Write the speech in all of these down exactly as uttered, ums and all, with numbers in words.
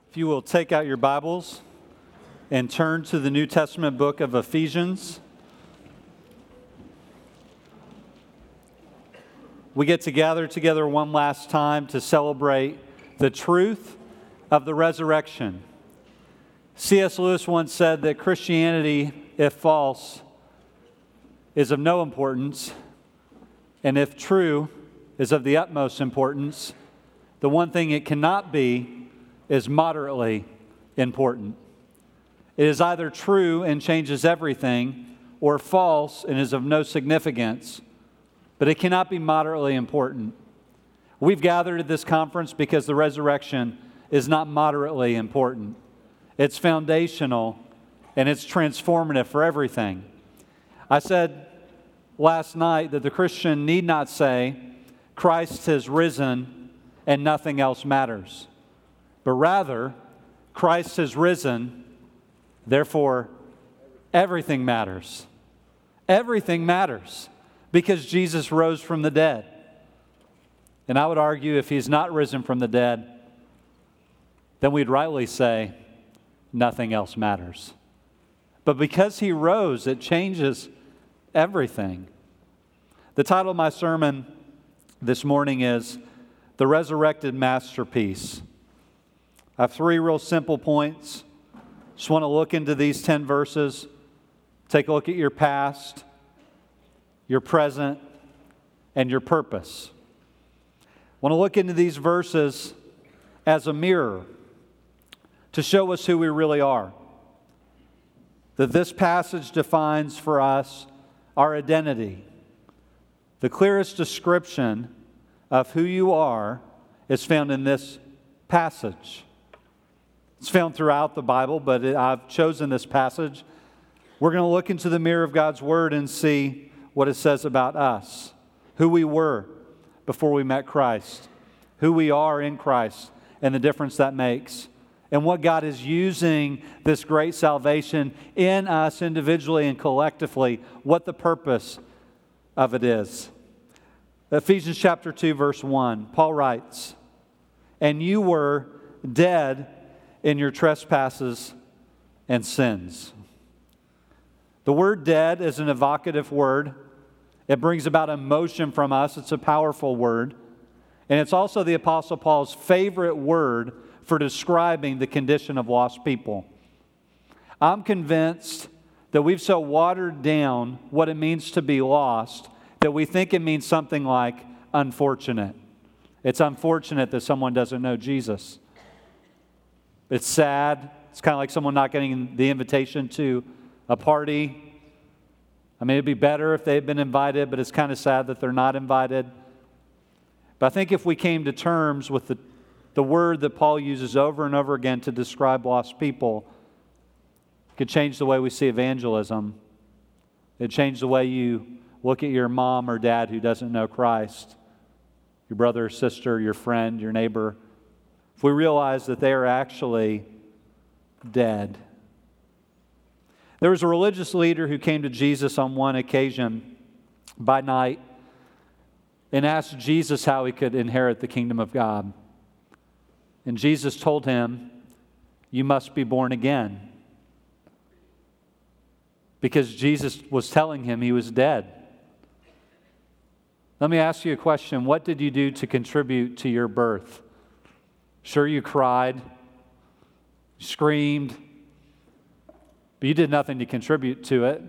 If you will take out your Bibles and turn to the New Testament book of Ephesians. We get to gather together one last time to celebrate the truth of the resurrection. C S Lewis once said that Christianity, if false, is of no importance, and if true, is of the utmost importance. The one thing it cannot be is moderately important. It is either true and changes everything, or false and is of no significance, but it cannot be moderately important. We've gathered at this conference because the resurrection is not moderately important. It's foundational and it's transformative for everything. I said last night that the Christian need not say, Christ has risen and nothing else matters. But rather, Christ has risen, therefore, everything matters. Everything matters because Jesus rose from the dead. And I would argue if he's not risen from the dead, then we'd rightly say nothing else matters. But because he rose, it changes everything. The title of my sermon this morning is The Resurrected Masterpiece. I have three real simple points. Just want to look into these ten verses, take a look at your past, your present, and your purpose. I want to look into these verses as a mirror to show us who we really are. That this passage defines for us our identity. The clearest description of who you are is found in this passage. It's found throughout the Bible, but it, I've chosen this passage. We're going to look into the mirror of God's Word and see what it says about us, who we were before we met Christ, who we are in Christ, and the difference that makes, and what God is using this great salvation in us individually and collectively, what the purpose of it is. Ephesians chapter two, verse one, Paul writes, "And you were dead in your trespasses and sins." The word dead is an evocative word. It brings about emotion from us. It's a powerful word. And it's also the Apostle Paul's favorite word for describing the condition of lost people. I'm convinced that we've so watered down what it means to be lost that we think it means something like unfortunate. It's unfortunate that someone doesn't know Jesus. It's sad. It's kind of like someone not getting the invitation to a party. I mean, it'd be better if they'd been invited, but it's kind of sad that they're not invited. But I think if we came to terms with the, the word that Paul uses over and over again to describe lost people, it could change the way we see evangelism. It'd change the way you look at your mom or dad who doesn't know Christ, your brother or sister, your friend, your neighbor. If we realize that they are actually dead. There was a religious leader who came to Jesus on one occasion by night and asked Jesus how he could inherit the kingdom of God. And Jesus told him, "You must be born again." Because Jesus was telling him he was dead. Let me ask you a question. What did you do to contribute to your birth? Sure, you cried, screamed, but you did nothing to contribute to it.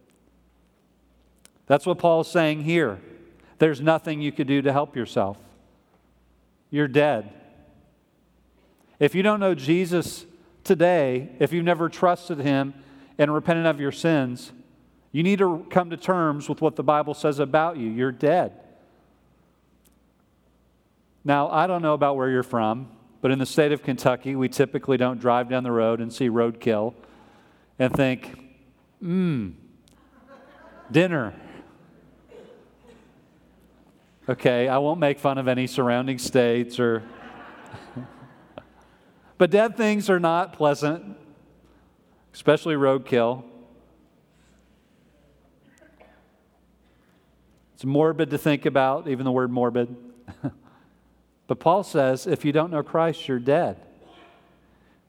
That's what Paul's saying here. There's nothing you could do to help yourself. You're dead. If you don't know Jesus today, if you've never trusted Him and repented of your sins, you need to come to terms with what the Bible says about you. You're dead. Now, I don't know about where you're from, but in the state of Kentucky, we typically don't drive down the road and see roadkill and think, mmm, dinner. Okay, I won't make fun of any surrounding states or... But dead things are not pleasant, especially roadkill. It's morbid to think about, even the word morbid. But Paul says, if you don't know Christ, you're dead.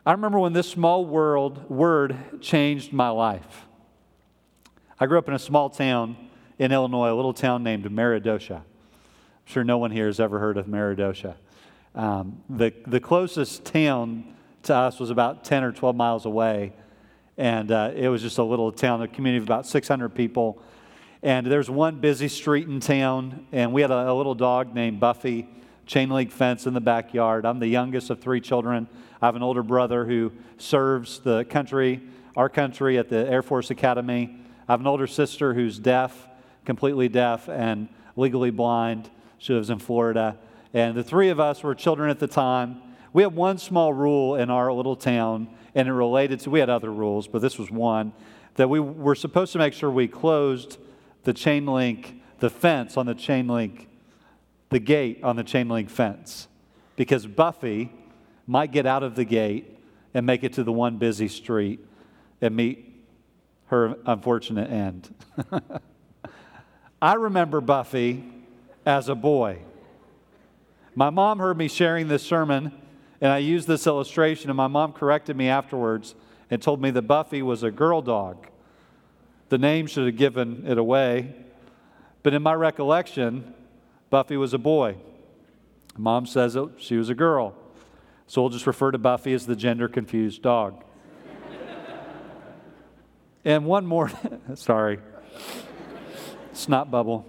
I remember when this small world word changed my life. I grew up in a small town in Illinois, a little town named Meridosha. I'm sure no one here has ever heard of Meridosha. Um, the, the closest town to us was about ten or twelve miles away, and uh, it was just a little town, a community of about six hundred people. And there's one busy street in town, and we had a, a little dog named Buffy, chain link fence in the backyard. I'm the youngest of three children. I have an older brother who serves the country, our country, at the Air Force Academy. I have an older sister who's deaf, completely deaf, and legally blind. She lives in Florida. And the three of us were children at the time. We had one small rule in our little town, and it related to, we had other rules, but this was one, that we were supposed to make sure we closed the chain link, the fence on the chain link, the gate on the chain link fence, because Buffy might get out of the gate and make it to the one busy street and meet her unfortunate end. I remember Buffy as a boy. My mom heard me sharing this sermon, and I used this illustration, and my mom corrected me afterwards and told me that Buffy was a girl dog. The name should have given it away, but in my recollection, Buffy was a boy. Mom says it, she was a girl. So we'll just refer to Buffy as the gender-confused dog. And one more, sorry, snot bubble.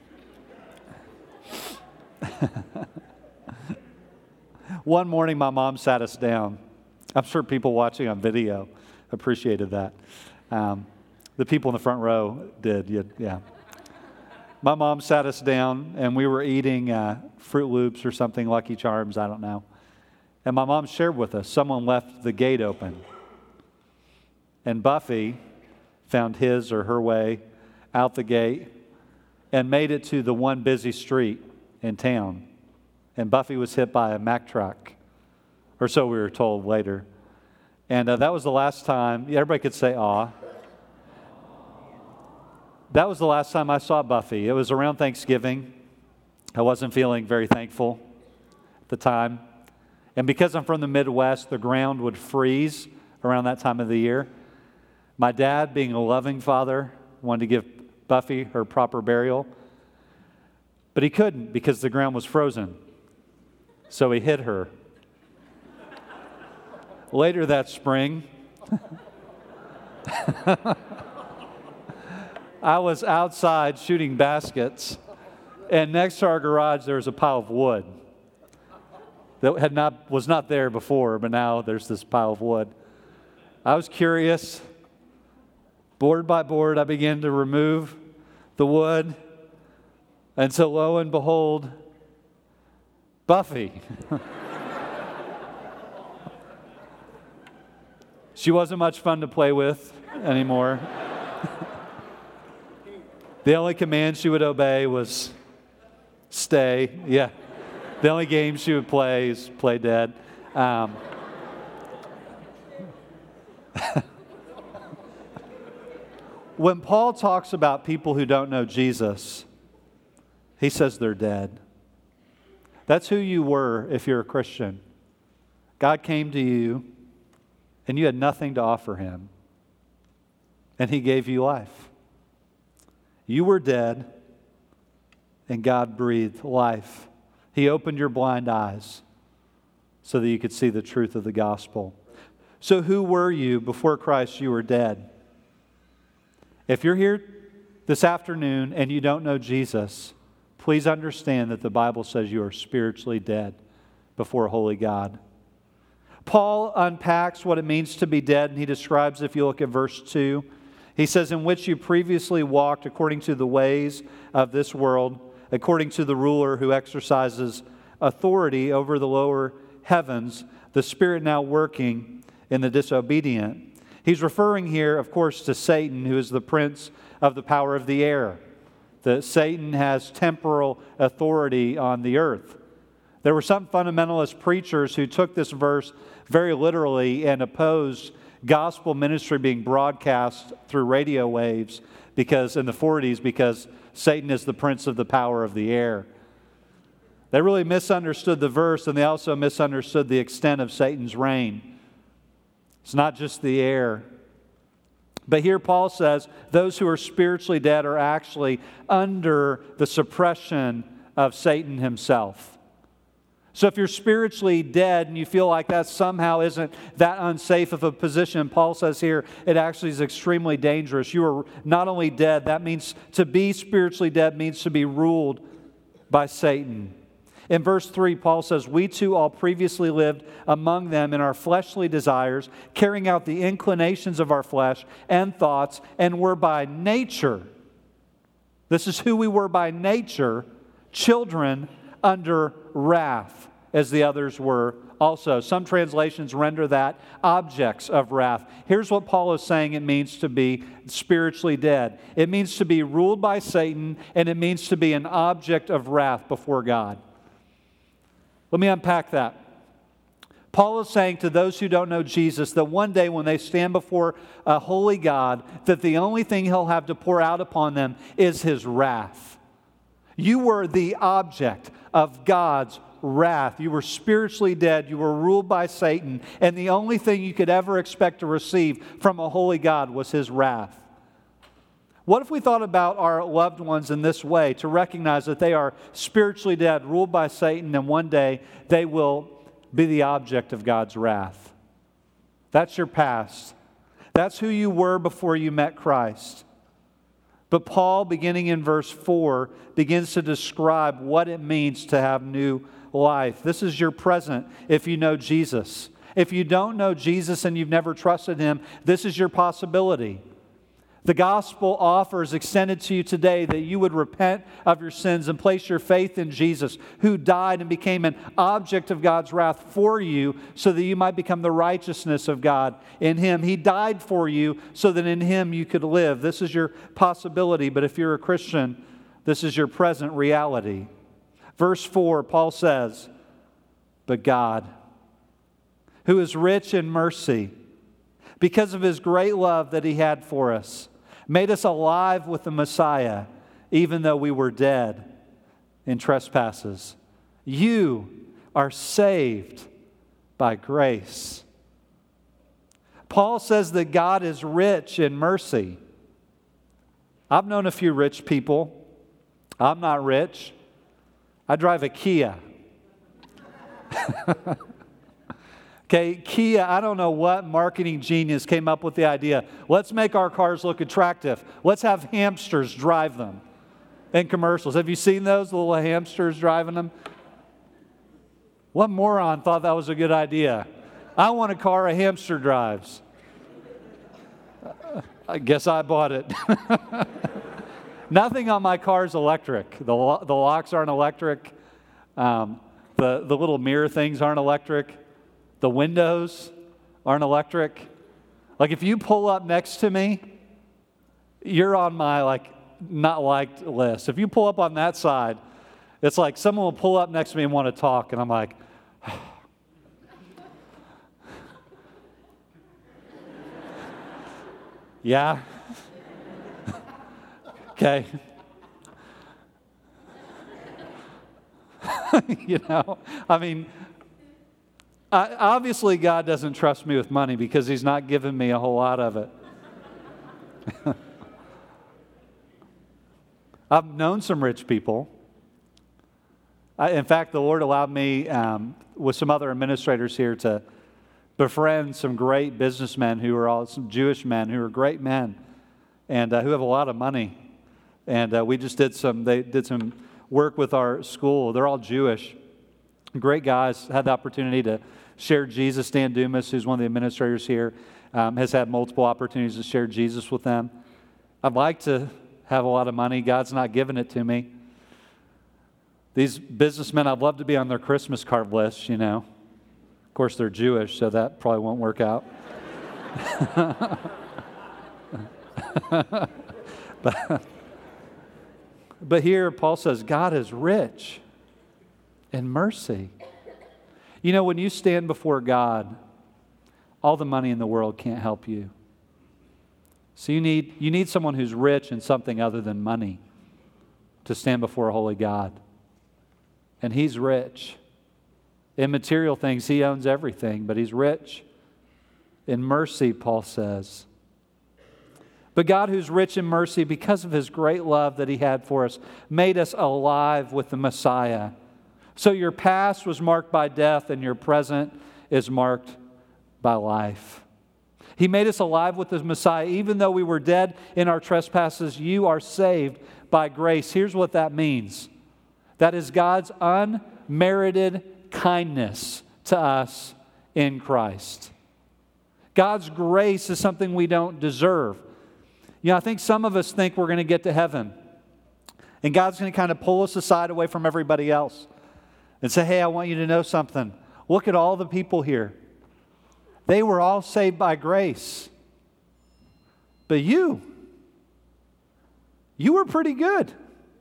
One morning, my mom sat us down. I'm sure people watching on video appreciated that. Um, the people in the front row did, yeah. yeah. My mom sat us down, and we were eating uh, Fruit Loops or something, Lucky Charms, I don't know. And my mom shared with us, someone left the gate open. And Buffy found his or her way out the gate and made it to the one busy street in town. And Buffy was hit by a Mack truck, or so we were told later. And uh, that was the last time, everybody could say, aw. That was the last time I saw Buffy. It was around Thanksgiving. I wasn't feeling very thankful at the time. And because I'm from the Midwest, the ground would freeze around that time of the year. My dad, being a loving father, wanted to give Buffy her proper burial. But he couldn't because the ground was frozen. So he hid her. Later that spring, I was outside shooting baskets, and next to our garage there was a pile of wood that had not was not there before, but now there's this pile of wood. I was curious. Board by board, I began to remove the wood, and so lo and behold, Buffy. She wasn't much fun to play with anymore. The only command she would obey was stay. Yeah. The only game she would play is play dead. Um, when Paul talks about people who don't know Jesus, he says they're dead. That's who you were if you're a Christian. God came to you, and you had nothing to offer him, and he gave you life. You were dead, and God breathed life. He opened your blind eyes so that you could see the truth of the gospel. So who were you before Christ? You were dead. If you're here this afternoon and you don't know Jesus, please understand that the Bible says you are spiritually dead before a holy God. Paul unpacks what it means to be dead, and he describes, if you look at verse two, he says, in which you previously walked according to the ways of this world, according to the ruler who exercises authority over the lower heavens, the spirit now working in the disobedient. He's referring here, of course, to Satan, who is the prince of the power of the air. That Satan has temporal authority on the earth. There were some fundamentalist preachers who took this verse very literally and opposed gospel ministry being broadcast through radio waves because in the forties because Satan is the prince of the power of the air. They really misunderstood the verse, and they also misunderstood the extent of Satan's reign. It's not just the air. But here Paul says those who are spiritually dead are actually under the suppression of Satan himself. So if you're spiritually dead and you feel like that somehow isn't that unsafe of a position, Paul says here it actually is extremely dangerous. You are not only dead, that means to be spiritually dead means to be ruled by Satan. In verse three, Paul says, "We too all previously lived among them in our fleshly desires, carrying out the inclinations of our flesh and thoughts, and were by nature," this is who we were by nature, "children under wrath, as the others were also." Some translations render that objects of wrath. Here's what Paul is saying it means to be spiritually dead. It means to be ruled by Satan, and it means to be an object of wrath before God. Let me unpack that. Paul is saying to those who don't know Jesus that one day when they stand before a holy God, that the only thing He'll have to pour out upon them is His wrath. You were the object of God's wrath. You were spiritually dead. You were ruled by Satan. And the only thing you could ever expect to receive from a holy God was His wrath. What if we thought about our loved ones in this way, to recognize that they are spiritually dead, ruled by Satan, and one day they will be the object of God's wrath? That's your past. That's who you were before you met Christ. But Paul, beginning in verse four, begins to describe what it means to have new life. This is your present if you know Jesus. If you don't know Jesus and you've never trusted Him, this is your possibility. The gospel offer is extended to you today that you would repent of your sins and place your faith in Jesus, who died and became an object of God's wrath for you so that you might become the righteousness of God in Him. He died for you so that in Him you could live. This is your possibility, but if you're a Christian, this is your present reality. Verse four, Paul says, "But God, who is rich in mercy, because of His great love that He had for us, made us alive with the Messiah, even though we were dead in trespasses. You are saved by grace." Paul says that God is rich in mercy. I've known a few rich people. I'm not rich. I drive a Kia. Okay, Kia, I don't know what marketing genius came up with the idea. Let's make our cars look attractive. Let's have hamsters drive them in commercials. Have you seen those, the little hamsters driving them? What moron thought that was a good idea? I want a car a hamster drives. I guess I bought it. Nothing on my car is electric. The, lo- the locks aren't electric. Um, the, the little mirror things aren't electric. The windows aren't electric. Like if you pull up next to me, you're on my like not liked list. If you pull up on that side, it's like someone will pull up next to me and want to talk, and I'm like, yeah, okay. You know, I mean, I, obviously God doesn't trust me with money because He's not given me a whole lot of it. I've known some rich people. I, in fact, the Lord allowed me, um, with some other administrators here, to befriend some great businessmen who are all some Jewish men who are great men and uh, who have a lot of money. And uh, we just did some, they did some work with our school. They're all Jewish. Great guys. Had the opportunity to share Jesus. Dan Dumas, who's one of the administrators here, um, has had multiple opportunities to share Jesus with them. I'd like to have a lot of money. God's not giving it to me. These businessmen, I'd love to be on their Christmas card list, you know. Of course, they're Jewish, so that probably won't work out. but, but here, Paul says, God is rich in mercy. You know, when you stand before God, all the money in the world can't help you. So you need, you need someone who's rich in something other than money to stand before a holy God. And He's rich. In material things, He owns everything, but He's rich in mercy, Paul says. But God, who's rich in mercy, because of his great love that he had for us, made us alive with the Messiah. So your past was marked by death, and your present is marked by life. He made us alive with the Messiah. Even though we were dead in our trespasses, you are saved by grace. Here's what that means. That is God's unmerited kindness to us in Christ. God's grace is something we don't deserve. You know, I think some of us think we're going to get to heaven, and God's going to kind of pull us aside away from everybody else and say, hey, I want you to know something. Look at all the people here. They were all saved by grace. But you, you were pretty good.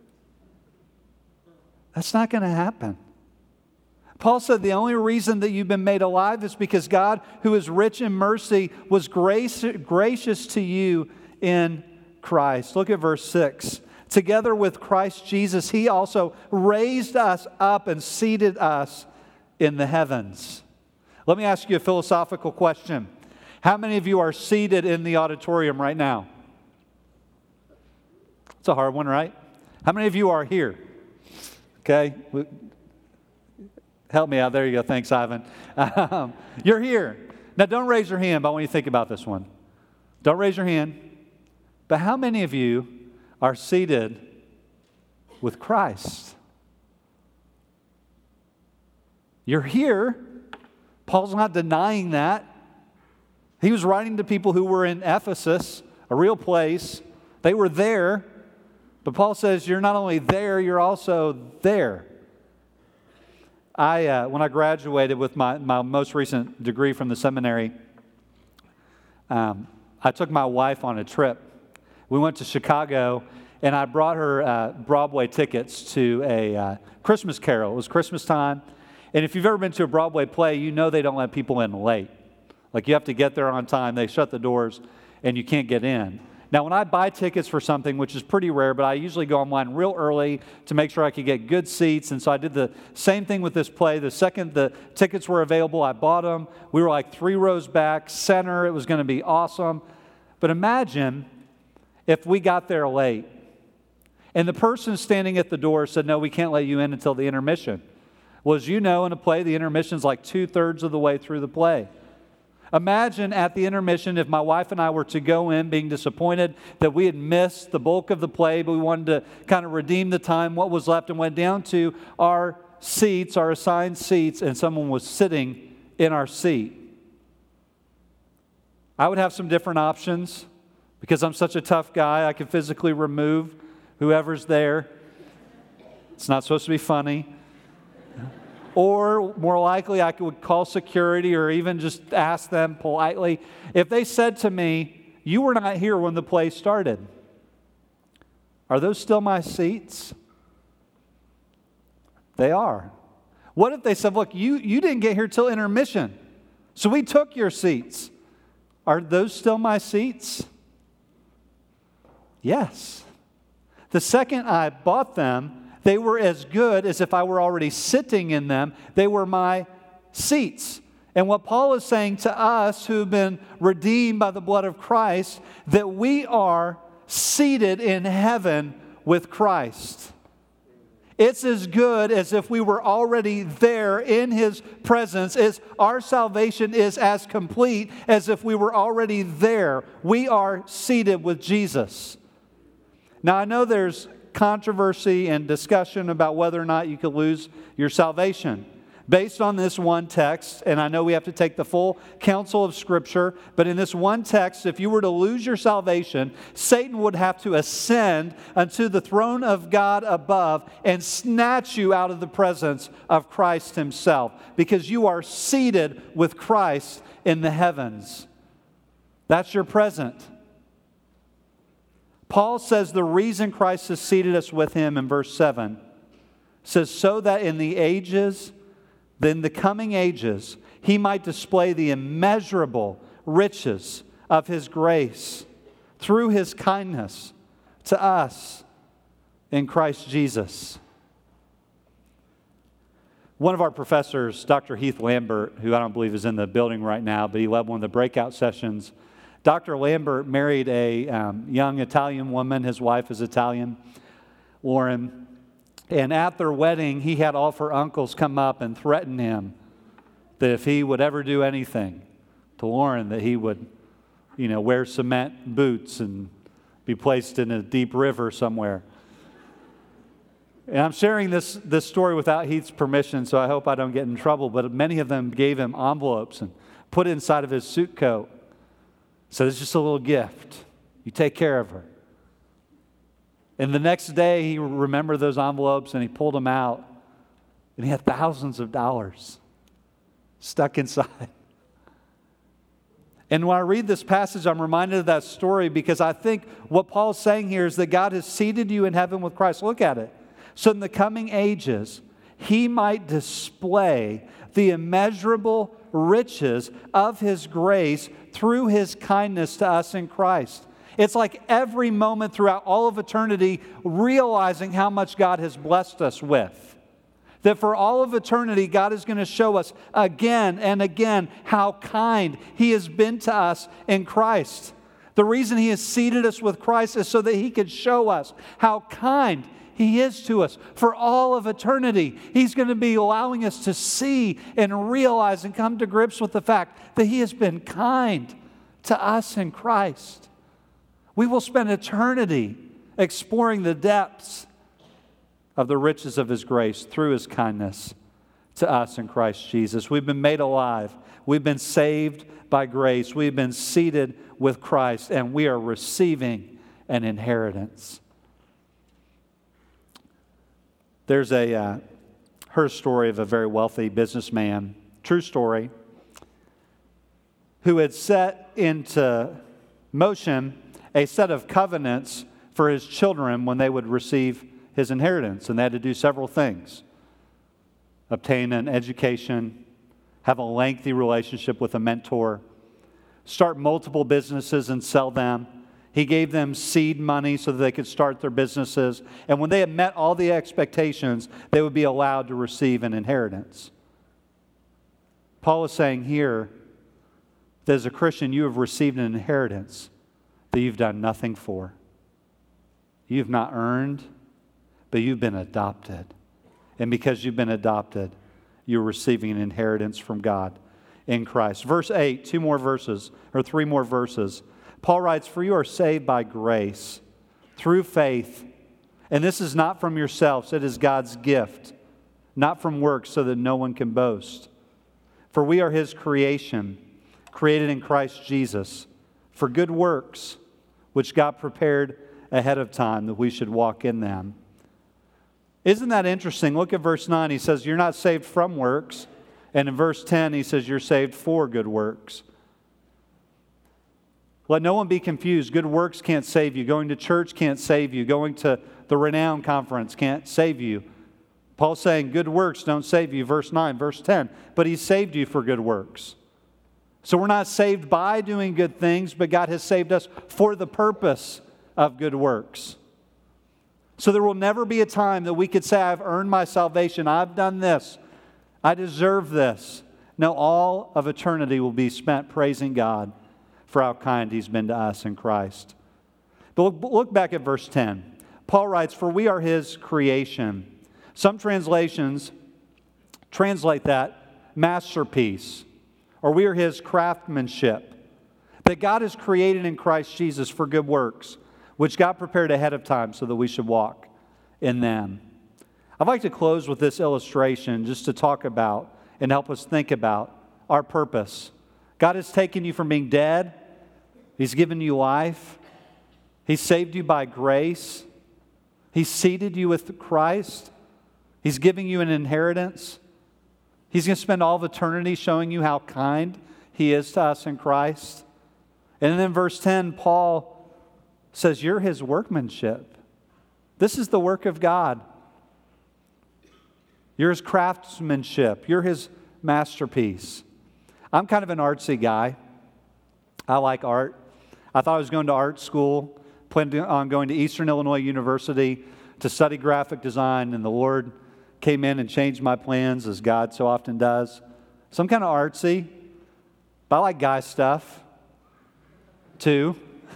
That's not going to happen. Paul said the only reason that you've been made alive is because God, who is rich in mercy, was grace, gracious to you in Christ. Look at verse six. Together with Christ Jesus, he also raised us up and seated us in the heavens. Let me ask you a philosophical question. How many of you are seated in the auditorium right now? It's a hard one, right? How many of you are here? Okay. Help me out. There you go. Thanks, Ivan. Um, you're here. Now, don't raise your hand, but I want you to think about this one. Don't raise your hand. But how many of you are seated with Christ? You're here. Paul's not denying that. He was writing to people who were in Ephesus, a real place. They were there. But Paul says you're not only there, you're also there. I, uh, when I graduated with my, my most recent degree from the seminary, um, I took my wife on a trip. We went to Chicago, and I brought her uh, Broadway tickets to a uh, Christmas Carol. It was Christmas time. And if you've ever been to a Broadway play, you know they don't let people in late. Like you have to get there on time. They shut the doors, and you can't get in. Now, when I buy tickets for something, which is pretty rare, but I usually go online real early to make sure I could get good seats. And so I did the same thing with this play. The second the tickets were available, I bought them. We were like three rows back, center. It was going to be awesome. But imagine if we got there late, and the person standing at the door said, no, we can't let you in until the intermission. Well, as you know, in a play, the intermission's like two-thirds of the way through the play. Imagine at the intermission if my wife and I were to go in being disappointed that we had missed the bulk of the play, but we wanted to kind of redeem the time, what was left, and went down to our seats, our assigned seats, and someone was sitting in our seat. I would have some different options because I'm such a tough guy. I could physically remove whoever's there. It's not supposed to be funny. Or more likely, I would call security or even just ask them politely. If they said to me, you were not here when the play started, are those still my seats? They are. What if they said, look, you, you didn't get here till intermission, so we took your seats. Are those still my seats? Yes. The second I bought them, they were as good as if I were already sitting in them. They were my seats. And what Paul is saying to us who have been redeemed by the blood of Christ, that we are seated in heaven with Christ. It's as good as if we were already there in His presence. It's, our salvation is as complete as if we were already there. We are seated with Jesus. Now, I know there's controversy and discussion about whether or not you could lose your salvation. Based on this one text, and I know we have to take the full counsel of Scripture, but in this one text, if you were to lose your salvation, Satan would have to ascend unto the throne of God above and snatch you out of the presence of Christ Himself, because you are seated with Christ in the heavens. That's your present. Paul says the reason Christ has seated us with Him in verse seven says, so that in the ages, then the coming ages, He might display the immeasurable riches of His grace through His kindness to us in Christ Jesus. One of our professors, Doctor Heath Lambert, who I don't believe is in the building right now, but he led one of the breakout sessions. Doctor Lambert married a um, young Italian woman. His wife is Italian, Lauren. And at their wedding, he had all of her uncles come up and threaten him that if he would ever do anything to Lauren, that he would, you know, wear cement boots and be placed in a deep river somewhere. And I'm sharing this, this story without Heath's permission, so I hope I don't get in trouble, but many of them gave him envelopes and put it inside of his suit coat. So it's just a little gift. You take care of her. And the next day, he remembered those envelopes and he pulled them out, and he had thousands of dollars stuck inside. And when I read this passage, I'm reminded of that story because I think what Paul's saying here is that God has seated you in heaven with Christ. Look at it. So in the coming ages, he might display the immeasurable riches of his grace through his kindness to us in Christ. It's like every moment throughout all of eternity, realizing how much God has blessed us with. That for all of eternity, God is going to show us again and again how kind he has been to us in Christ. The reason he has seated us with Christ is so that he could show us how kind he is to us. For all of eternity, he's going to be allowing us to see and realize and come to grips with the fact that he has been kind to us in Christ. We will spend eternity exploring the depths of the riches of his grace through his kindness to us in Christ Jesus. We've been made alive. We've been saved by grace. We've been seated with Christ, and we are receiving an inheritance. There's a uh, her story of a very wealthy businessman, true story, who had set into motion a set of covenants for his children when they would receive his inheritance. And they had to do several things: obtain an education, have a lengthy relationship with a mentor, start multiple businesses and sell them. He gave them seed money so that they could start their businesses. And when they had met all the expectations, they would be allowed to receive an inheritance. Paul is saying here that as a Christian, you have received an inheritance that you've done nothing for. You've not earned, but you've been adopted. And because you've been adopted, you're receiving an inheritance from God in Christ. Verse eight, two more verses, or three more verses. Paul writes, "For you are saved by grace, through faith. And this is not from yourselves, it is God's gift, not from works, so that no one can boast. For we are his creation, created in Christ Jesus, for good works, which God prepared ahead of time that we should walk in them." Isn't that interesting? Look at verse nine. He says, you're not saved from works. And in verse ten, he says, you're saved for good works. Let no one be confused. Good works can't save you. Going to church can't save you. Going to the Renown Conference can't save you. Paul's saying good works don't save you. Verse nine, verse ten. But he saved you for good works. So we're not saved by doing good things, but God has saved us for the purpose of good works. So there will never be a time that we could say, I've earned my salvation. I've done this. I deserve this. No, all of eternity will be spent praising God for how kind he's been to us in Christ. But look, look back at verse ten. Paul writes, for we are his creation. Some translations translate that masterpiece, or we are his craftsmanship, that God has created in Christ Jesus for good works, which God prepared ahead of time so that we should walk in them. I'd like to close with this illustration just to talk about and help us think about our purpose. God has taken you from being dead. He's given you life. He's saved you by grace. He's seated you with Christ. He's giving you an inheritance. He's going to spend all of eternity showing you how kind he is to us in Christ. And then in verse ten, Paul says, you're his workmanship. This is the work of God. You're his craftsmanship. You're his masterpiece. I'm kind of an artsy guy. I like art. I thought I was going to art school, planned on going to Eastern Illinois University to study graphic design, and the Lord came in and changed my plans, as God so often does. So I'm kind of artsy, but I like guy stuff, too.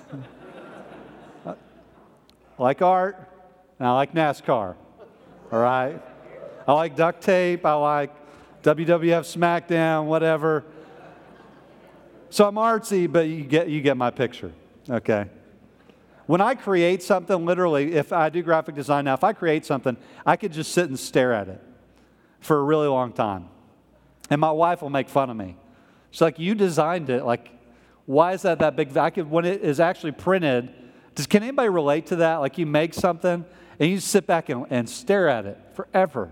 I like art, and I like NASCAR, all right? I like duct tape, I like W W F SmackDown, whatever. So I'm artsy, but you get you get my picture, okay? When I create something, literally, if I do graphic design now, if I create something, I could just sit and stare at it for a really long time. And my wife will make fun of me. She's like, you designed it. Like, why is that that big? I could, when it is actually printed, does, can anybody relate to that? Like, you make something, and you sit back and, and stare at it forever.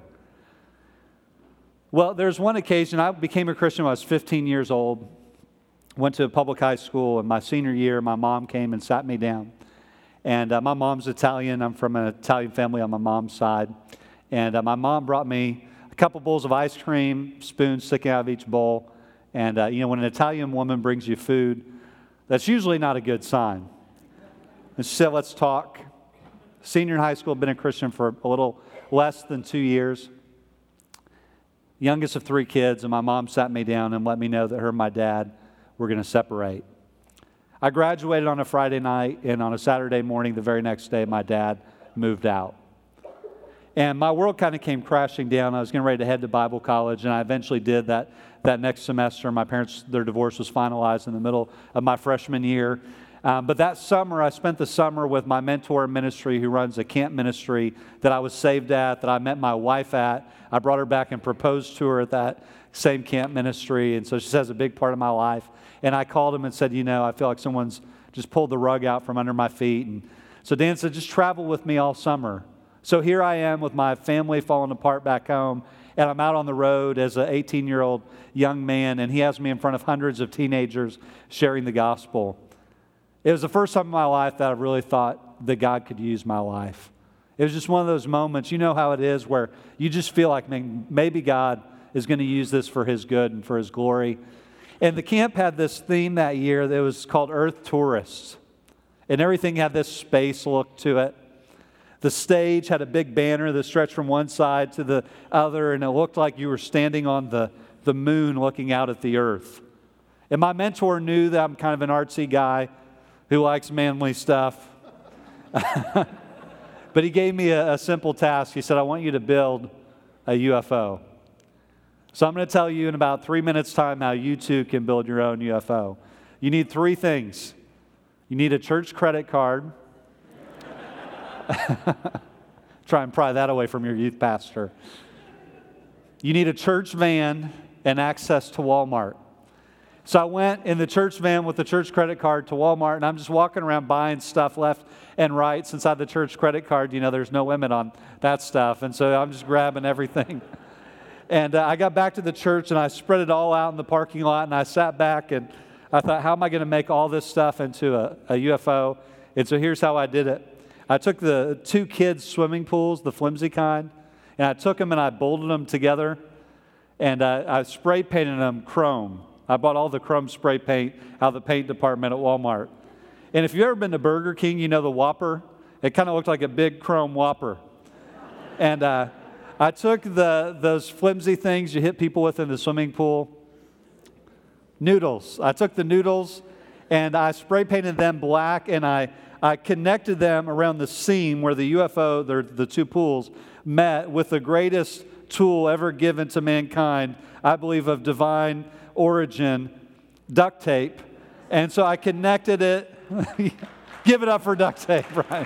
Well, there's one occasion, I became a Christian when I was fifteen years old, went to a public high school, and my senior year, my mom came and sat me down. And uh, my mom's Italian. I'm from an Italian family on my mom's side. And uh, my mom brought me a couple bowls of ice cream, spoons sticking out of each bowl. And, uh, you know, when an Italian woman brings you food, that's usually not a good sign. And she said, let's talk. Senior in high school, been a Christian for a little less than two years. Youngest of three kids, and my mom sat me down and let me know that her and my dad were going to separate. I graduated on a Friday night, and on a Saturday morning, the very next day, my dad moved out. And my world kind of came crashing down. I was getting ready to head to Bible college, and I eventually did that that next semester. My parents, their divorce was finalized in the middle of my freshman year. Um, but that summer, I spent the summer with my mentor in ministry who runs a camp ministry that I was saved at, that I met my wife at. I brought her back and proposed to her at that same camp ministry, and so she says a big part of my life. And I called him and said, you know, I feel like someone's just pulled the rug out from under my feet. And so Dan said, just travel with me all summer. So here I am with my family falling apart back home, and I'm out on the road as an eighteen-year-old young man, and he has me in front of hundreds of teenagers sharing the gospel. It was the first time in my life that I really thought that God could use my life. It was just one of those moments, you know how it is, where you just feel like maybe God is going to use this for His good and for His glory. And the camp had this theme that year that was called Earth Tourists. And everything had this space look to it. The stage had a big banner that stretched from one side to the other, and it looked like you were standing on the, the moon looking out at the earth. And my mentor knew that I'm kind of an artsy guy who likes manly stuff. But he gave me a, a simple task. He said, I want you to build a U F O. So I'm going to tell you in about three minutes' time how you too can build your own U F O. You need three things. You need a church credit card. Try and pry that away from your youth pastor. You need a church van and access to Walmart. So I went in the church van with the church credit card to Walmart, and I'm just walking around buying stuff left and right. Since I have the church credit card, you know, there's no limit on that stuff. And so I'm just grabbing everything. And uh, I got back to the church, and I spread it all out in the parking lot, and I sat back, and I thought, how am I going to make all this stuff into a, a U F O? And so here's how I did it. I took the two kids' swimming pools, the flimsy kind, and I took them and I bolted them together, and uh, I spray painted them chrome. I bought all the chrome spray paint out of the paint department at Walmart. And if you've ever been to Burger King, you know the Whopper? It kind of looked like a big chrome Whopper. And uh, I took the those flimsy things you hit people with in the swimming pool, noodles. I took the noodles and I spray painted them black, and I, I connected them around the seam where the U F O, the, the two pools, met with the greatest tool ever given to mankind, I believe of divine origin, duct tape. And so I connected it. Give it up for duct tape, right?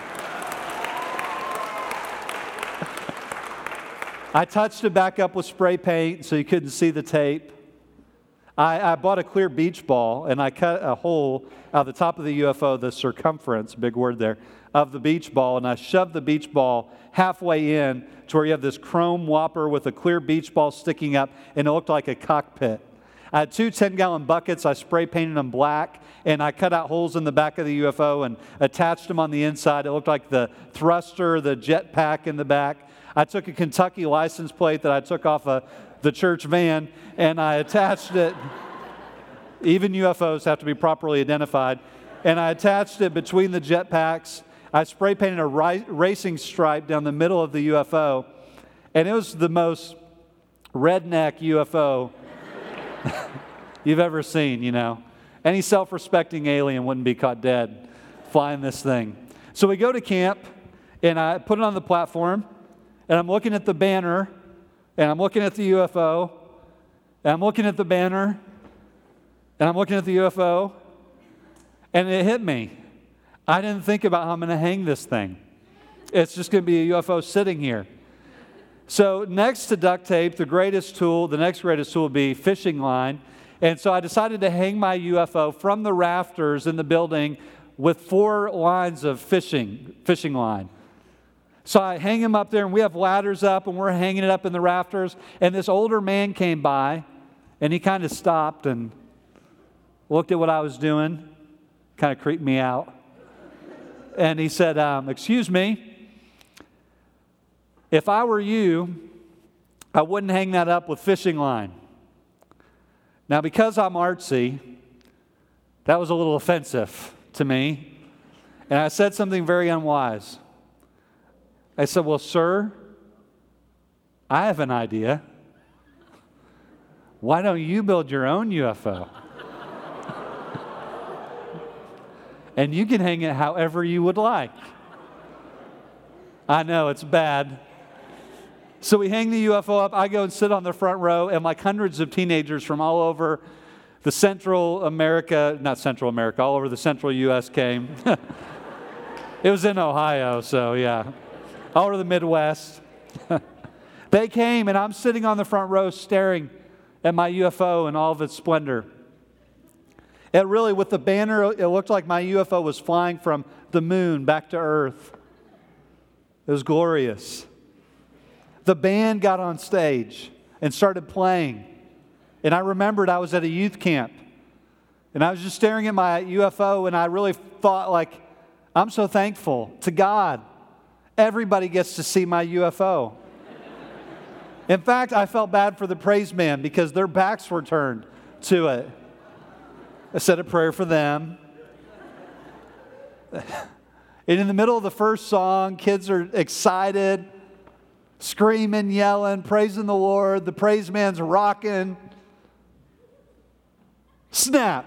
I touched it back up with spray paint so you couldn't see the tape. I, I bought a clear beach ball, and I cut a hole out of the top of the U F O, the circumference, big word there, of the beach ball, and I shoved the beach ball halfway in to where you have this chrome Whopper with a clear beach ball sticking up, and it looked like a cockpit. I had two ten-gallon buckets. I spray painted them black, and I cut out holes in the back of the U F O and attached them on the inside. It looked like the thruster, the jet pack in the back. I took a Kentucky license plate that I took off a, the church van, and I attached it. Even U F Os have to be properly identified. And I attached it between the jet packs. I spray painted a ri- racing stripe down the middle of the U F O. And it was the most redneck U F O you've ever seen, you know. Any self-respecting alien wouldn't be caught dead flying this thing. So we go to camp, and I put it on the platform, and I'm looking at the banner, and I'm looking at the U F O, and I'm looking at the banner, and I'm looking at the U F O, and it hit me. I didn't think about how I'm going to hang this thing. It's just going to be a U F O sitting here. So next to duct tape, the greatest tool, the next greatest tool would be fishing line. And so I decided to hang my U F O from the rafters in the building with four lines of fishing, fishing line. So I hang him up there, and we have ladders up, and we're hanging it up in the rafters. And this older man came by, and he kind of stopped and looked at what I was doing, kind of creeped me out. And he said, um, excuse me, if I were you, I wouldn't hang that up with fishing line. Now, because I'm artsy, that was a little offensive to me. And I said something very unwise. I said, well, sir, I have an idea. Why don't you build your own U F O? And you can hang it however you would like. I know, it's bad. So we hang the U F O up. I go and sit on the front row, and like hundreds of teenagers from all over the Central America, not Central America, all over the Central U S came. It was in Ohio, so yeah. All over the Midwest. They came, and I'm sitting on the front row staring at my U F O in all of its splendor. It really, with the banner, it looked like my U F O was flying from the moon back to Earth. It was glorious. The band got on stage and started playing. And I remembered I was at a youth camp. And I was just staring at my U F O, and I really thought, like, I'm so thankful to God. Everybody gets to see my U F O. In fact, I felt bad for the praise band because their backs were turned to it. I said a prayer for them. And in the middle of the first song, kids are excited, screaming, yelling, praising the Lord. The praise man's rocking. Snap.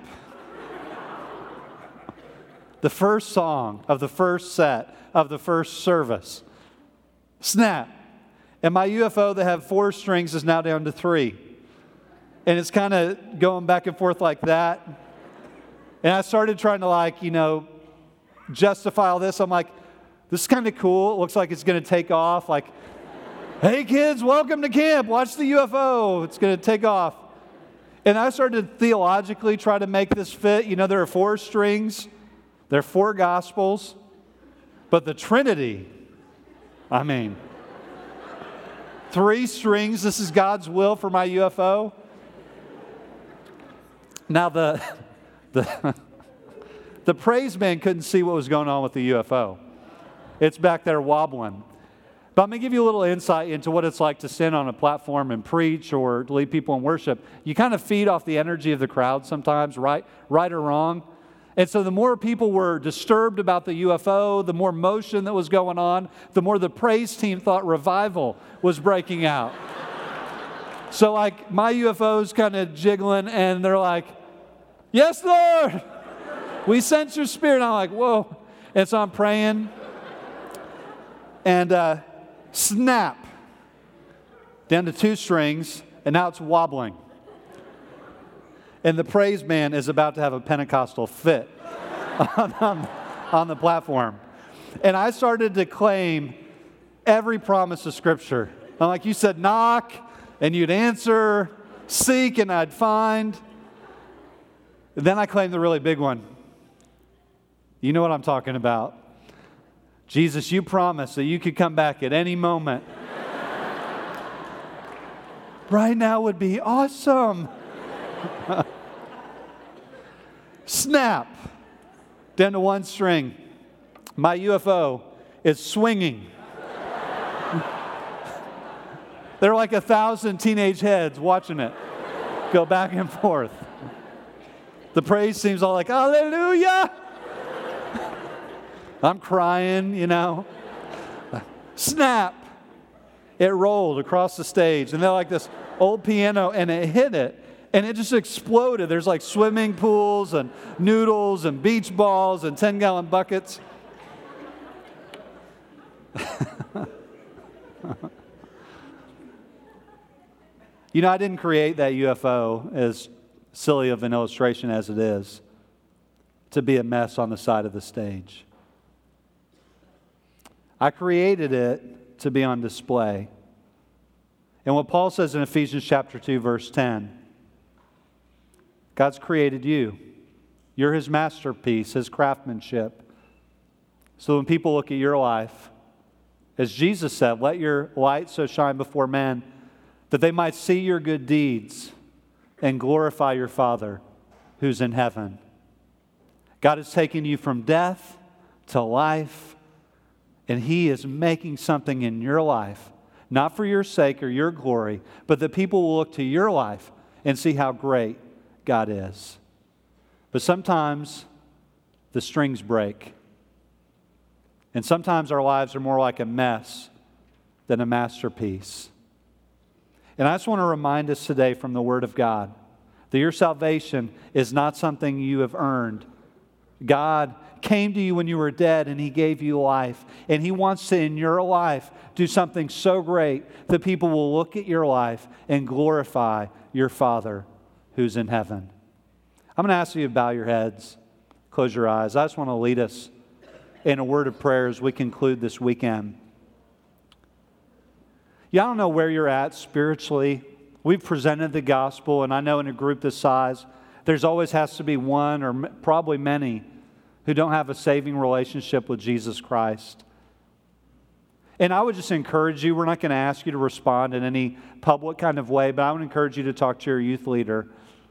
The first song of the first set of the first service. Snap. And my U F O that had four strings is now down to three. And it's kind of going back and forth like that. And I started trying to, like, you know, justify all this. I'm like, this is kind of cool. It looks like it's going to take off. Like, hey, kids, welcome to camp. Watch the U F O. It's going to take off. And I started to theologically try to make this fit. You know, there are four strings. There are four gospels. But the Trinity, I mean, three strings. This is God's will for my U F O. Now, the, the, the praise band couldn't see what was going on with the U F O. It's back there wobbling. But I'm going to give you a little insight into what it's like to stand on a platform and preach or to lead people in worship. You kind of feed off the energy of the crowd sometimes, right, right or wrong. And so the more people were disturbed about the U F O, the more motion that was going on, the more the praise team thought revival was breaking out. So like my U F O's kind of jiggling, and they're like, yes, Lord, we sense your spirit. And I'm like, whoa. And so I'm praying, and uh, snap, down to two strings, and now it's wobbling. And the praise man is about to have a Pentecostal fit on, on, on the platform. And I started to claim every promise of Scripture. I'm like, you said knock, and you'd answer, seek, and I'd find. And then I claimed the really big one. You know what I'm talking about. Jesus, you promised that you could come back at any moment. Right now would be awesome. Snap. Down to one string. My U F O is swinging. There are like a thousand teenage heads watching it go back and forth. The praise team's all like, hallelujah. I'm crying, you know. Snap. it rolled across the stage. And they're like this old piano, and it hit it. And it just exploded. There's like swimming pools and noodles and beach balls and ten-gallon buckets. You know, I didn't create that U F O, as silly of an illustration as it is, to be a mess on the side of the stage. I created it to be on display. And what Paul says in Ephesians chapter two, verse ten, God's created you. You're His masterpiece, His craftsmanship. So when people look at your life, as Jesus said, let your light so shine before men that they might see your good deeds and glorify your Father who's in heaven. God has taken you from death to life, and He is making something in your life, not for your sake or your glory, but that people will look to your life and see how great God is. But sometimes the strings break. And sometimes our lives are more like a mess than a masterpiece. And I just want to remind us today from the Word of God that your salvation is not something you have earned. God came to you when you were dead and He gave you life. And He wants to, in your life, do something so great that people will look at your life and glorify your Father who's in heaven. I'm going to ask you to bow your heads, close your eyes. I just want to lead us in a word of prayer as we conclude this weekend. Yeah, I don't know where you're at spiritually. We've presented the gospel, and I know in a group this size, there's always has to be one or m- probably many who don't have a saving relationship with Jesus Christ. And I would just encourage you, we're not going to ask you to respond in any public kind of way, but I would encourage you to talk to your youth leader,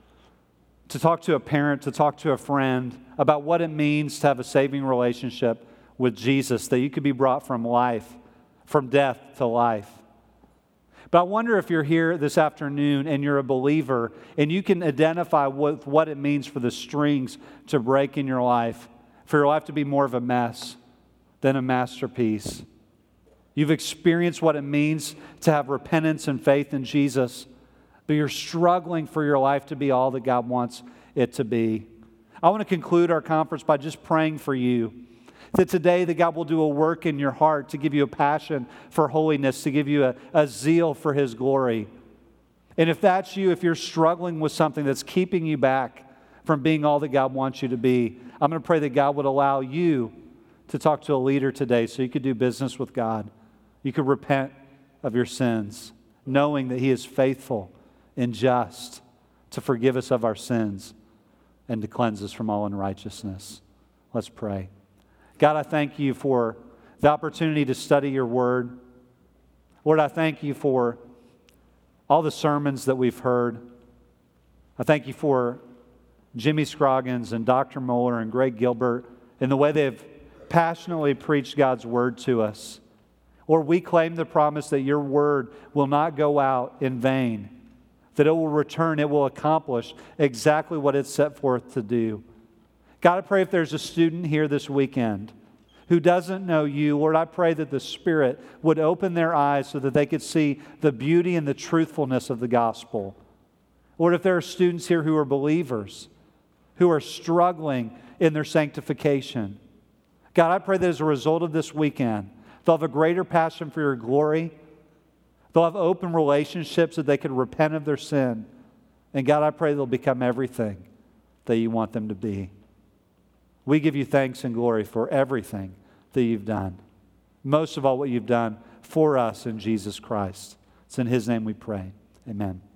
to talk to a parent, to talk to a friend about what it means to have a saving relationship with Jesus, that you could be brought from life, from death to life. But I wonder if you're here this afternoon and you're a believer and you can identify with what it means for the strings to break in your life, for your life to be more of a mess than a masterpiece. You've experienced what it means to have repentance and faith in Jesus, but you're struggling for your life to be all that God wants it to be. I want to conclude our conference by just praying for you, that today that God will do a work in your heart to give you a passion for holiness, to give you a, a zeal for His glory. And if that's you, if you're struggling with something that's keeping you back from being all that God wants you to be, I'm going to pray that God would allow you to talk to a leader today so you could do business with God. You could repent of your sins, knowing that He is faithful and just to forgive us of our sins and to cleanse us from all unrighteousness. Let's pray. God, I thank You for the opportunity to study Your Word. Lord, I thank You for all the sermons that we've heard. I thank You for Jimmy Scroggins and Doctor Moeller and Greg Gilbert and the way they've passionately preached God's Word to us. Lord, we claim the promise that Your Word will not go out in vain, that it will return, it will accomplish exactly what it's set forth to do. God, I pray if there's a student here this weekend who doesn't know You, Lord, I pray that the Spirit would open their eyes so that they could see the beauty and the truthfulness of the gospel. Lord, if there are students here who are believers, who are struggling in their sanctification, God, I pray that as a result of this weekend, they'll have a greater passion for Your glory. They'll have open relationships that they could repent of their sin. And God, I pray they'll become everything that You want them to be. We give You thanks and glory for everything that You've done. Most of all, what You've done for us in Jesus Christ. It's in His name we pray. Amen.